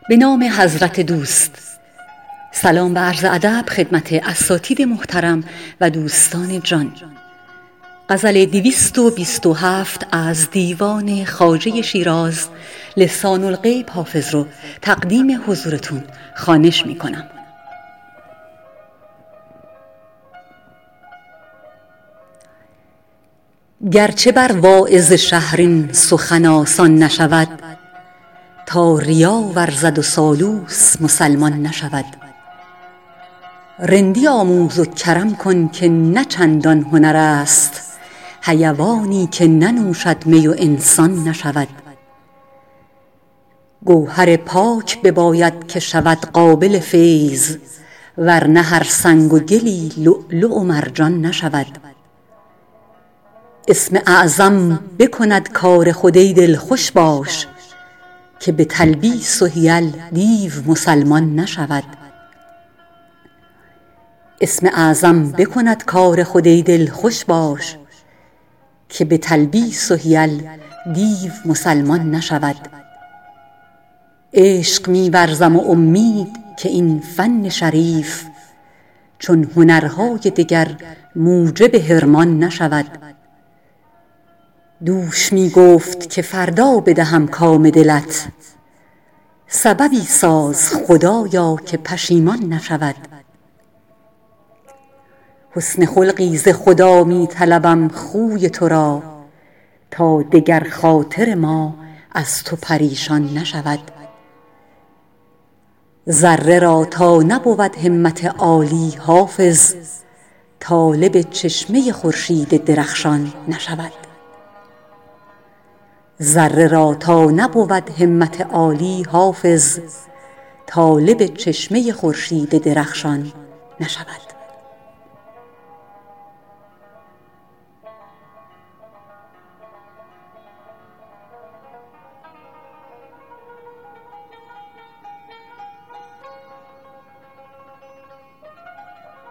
به نام حضرت دوست. سلام و عرض ادب خدمت اساتید محترم و دوستان جان. غزل 227 از دیوان خواجه شیراز لسان الغیب حافظ رو تقدیم حضورتون خوانش می کنم. گرچه بر واعظ شهر این سخن آسان نشود، تا ریا ورزد و سالوس مسلمان نشود. رندی آموز و کرم کن که نه چندان هنر است، حیوانی که ننوشد می و انسان نشود. گوهر پاک بباید که شود قابل فیض، ورنه هر سنگ و گلی لؤلؤ و مرجان نشود. اسم اعظم بکند کار خود ای دل خوش باش، که به تلبیس و حیل دیو مسلمان نشود. اسم اعظم بکند کار خود ای دل خوش باش، که به تلبیس و حیل دیو مسلمان نشود. عشق می ورزم و امید که این فن شریف، چون هنرهای دگر موجب حرمان نشود. دوش می گفت که فردا بدهم کام دلت، سببی ساز خدایا که پشیمان نشود. حسن خلقی ز خدا می طلبم خوی تو را، تا دگر خاطر ما از تو پریشان نشود. ذره را تا نبود همت عالی حافظ، طالب چشمه خورشید درخشان نشود. ذره را تا نبود همت عالی حافظ، طالب چشمه خورشید درخشان نشود.